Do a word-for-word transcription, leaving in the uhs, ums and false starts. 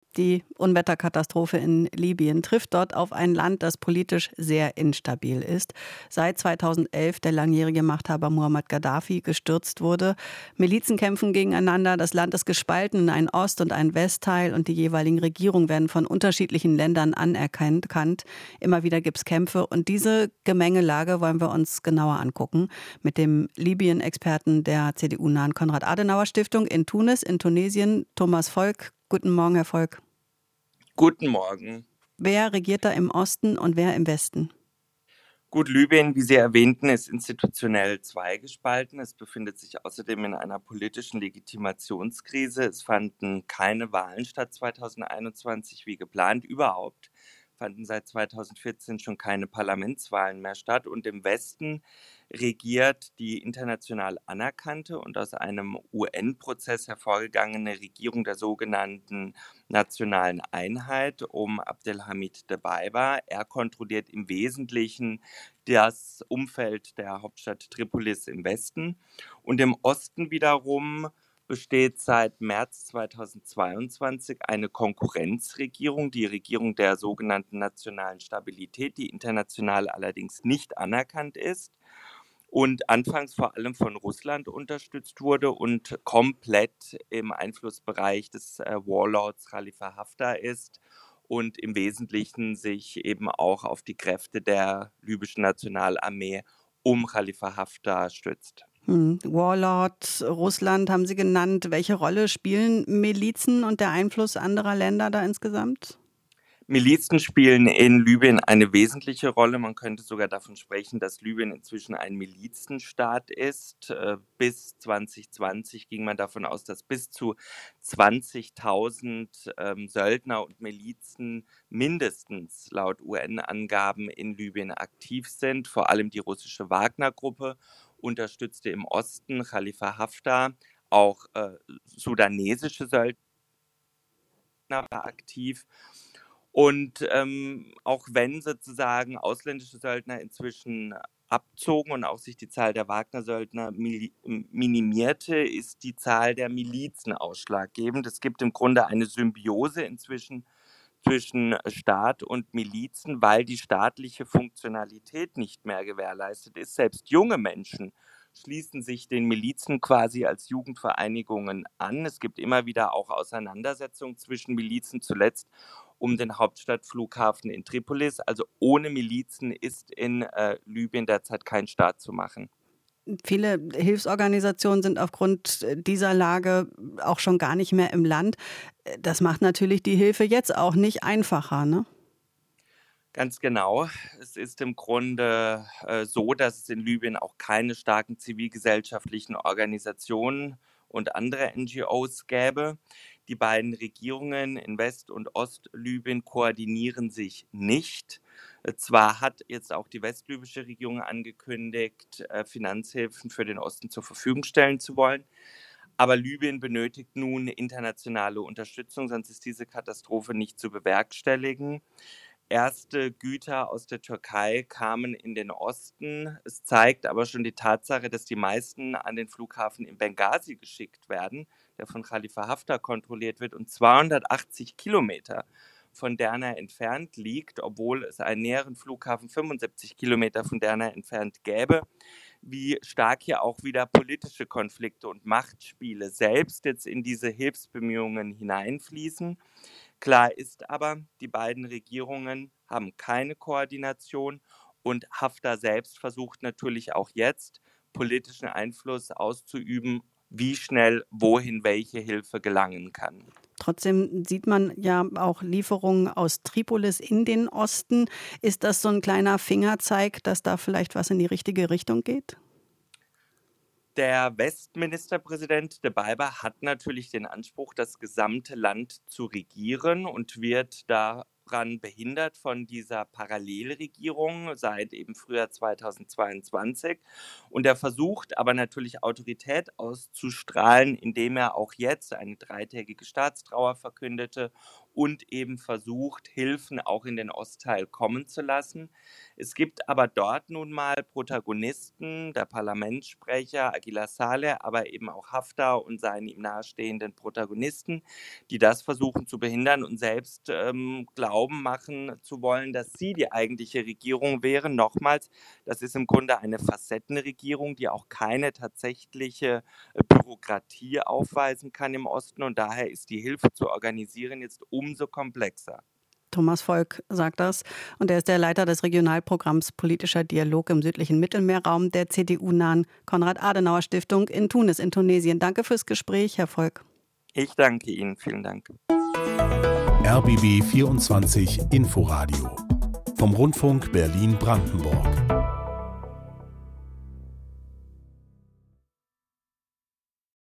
Die Unwetterkatastrophe in Libyen trifft dort auf ein Land, das politisch sehr instabil ist. Seit zweitausendelf der langjährige Machthaber Muammar Gaddafi gestürzt wurde. Milizen kämpfen gegeneinander, das Land ist gespalten in einen Ost- und einen Westteil und die jeweiligen Regierungen werden von unterschiedlichen Ländern anerkannt. Immer wieder gibt es Kämpfe und diese Gemengelage wollen wir uns genauer angucken mit dem Libyen-Experten der C D U-nahen Konrad-Adenauer-Stiftung in Tunis, in Tunesien, Thomas Volk. Guten Morgen, Herr Volk. Guten Morgen. Wer regiert da im Osten und wer im Westen? Gut, Libyen, wie Sie erwähnten, ist institutionell zweigespalten. Es befindet sich außerdem in einer politischen Legitimationskrise. Es fanden keine Wahlen statt zweitausendeinundzwanzig wie geplant. Überhaupt fanden seit zweitausendvierzehn schon keine Parlamentswahlen mehr statt. Und im Westen regiert die international anerkannte und aus einem U N-Prozess hervorgegangene Regierung der sogenannten Nationalen Einheit um Abdelhamid Dbeibah. Er kontrolliert im Wesentlichen das Umfeld der Hauptstadt Tripolis im Westen. Und im Osten wiederum besteht seit März zweitausendzweiundzwanzig eine Konkurrenzregierung, die Regierung der sogenannten nationalen Stabilität, die international allerdings nicht anerkannt ist und anfangs vor allem von Russland unterstützt wurde und komplett im Einflussbereich des äh, Warlords Khalifa Haftar ist und im Wesentlichen sich eben auch auf die Kräfte der libyschen Nationalarmee um Khalifa Haftar stützt. Hm. Warlord, Russland haben Sie genannt. Welche Rolle spielen Milizen und der Einfluss anderer Länder da insgesamt? Milizen spielen in Libyen eine wesentliche Rolle. Man könnte sogar davon sprechen, dass Libyen inzwischen ein Milizenstaat ist. Bis zwanzig zwanzig ging man davon aus, dass bis zu zwanzigtausend ähm, Söldner und Milizen mindestens laut U N-Angaben in Libyen aktiv sind. Vor allem die russische Wagner-Gruppe unterstützte im Osten Khalifa Haftar, auch äh, sudanesische Söldner war aktiv. Und ähm, auch wenn sozusagen ausländische Söldner inzwischen abzogen und auch sich die Zahl der Wagner-Söldner mili- minimierte, ist die Zahl der Milizen ausschlaggebend. Es gibt im Grunde eine Symbiose inzwischen zwischen Staat und Milizen, weil die staatliche Funktionalität nicht mehr gewährleistet ist. Selbst junge Menschen schließen sich den Milizen quasi als Jugendvereinigungen an. Es gibt immer wieder auch Auseinandersetzungen zwischen Milizen, zuletzt um den Hauptstadtflughafen in Tripolis. Also ohne Milizen ist in äh, Libyen derzeit kein Staat zu machen. Viele Hilfsorganisationen sind aufgrund dieser Lage auch schon gar nicht mehr im Land. Das macht natürlich die Hilfe jetzt auch nicht einfacher, ne? Ganz genau. Es ist im Grunde äh, so, dass es in Libyen auch keine starken zivilgesellschaftlichen Organisationen und andere N G Os gäbe. Die beiden Regierungen in West- und Ostlibyen koordinieren sich nicht. Äh, Zwar hat jetzt auch die westlibysche Regierung angekündigt, äh, Finanzhilfen für den Osten zur Verfügung stellen zu wollen. Aber Libyen benötigt nun internationale Unterstützung, sonst ist diese Katastrophe nicht zu bewerkstelligen. Erste Güter aus der Türkei kamen in den Osten. Es zeigt aber schon die Tatsache, dass die meisten an den Flughafen in Benghazi geschickt werden, der von Khalifa Haftar kontrolliert wird und zweihundertachtzig Kilometer von Derna entfernt liegt, obwohl es einen näheren Flughafen fünfundsiebzig Kilometer von Derna entfernt gäbe. Wie stark hier auch wieder politische Konflikte und Machtspiele selbst jetzt in diese Hilfsbemühungen hineinfließen. Klar ist aber, die beiden Regierungen haben keine Koordination und Haftar selbst versucht natürlich auch jetzt, politischen Einfluss auszuüben, wie schnell wohin welche Hilfe gelangen kann. Trotzdem sieht man ja auch Lieferungen aus Tripolis in den Osten. Ist das so ein kleiner Fingerzeig, dass da vielleicht was in die richtige Richtung geht? Der Westministerpräsident Dbeibah hat natürlich den Anspruch, das gesamte Land zu regieren und wird da Gibran behindert von dieser Parallelregierung seit eben Frühjahr zweitausendzweiundzwanzig. Und er versucht aber natürlich Autorität auszustrahlen, indem er auch jetzt eine dreitägige Staatstrauer verkündete und eben versucht, Hilfen auch in den Ostteil kommen zu lassen. Es gibt aber dort nun mal Protagonisten, der Parlamentssprecher Aguilar Saleh, aber eben auch Haftar und seine ihm nahestehenden Protagonisten, die das versuchen zu behindern und selbst ähm, glauben machen zu wollen, dass sie die eigentliche Regierung wären. Nochmals, das ist im Grunde eine Facettenregierung, die auch keine tatsächliche Bürokratie aufweisen kann im Osten und daher ist die Hilfe zu organisieren jetzt umso komplexer. Thomas Volk sagt das und er ist der Leiter des Regionalprogramms Politischer Dialog im südlichen Mittelmeerraum der C D U-nahen Konrad-Adenauer-Stiftung in Tunis in Tunesien. Danke fürs Gespräch, Herr Volk. Ich danke Ihnen, vielen Dank. R B B vierundzwanzig Inforadio vom Rundfunk Berlin-Brandenburg.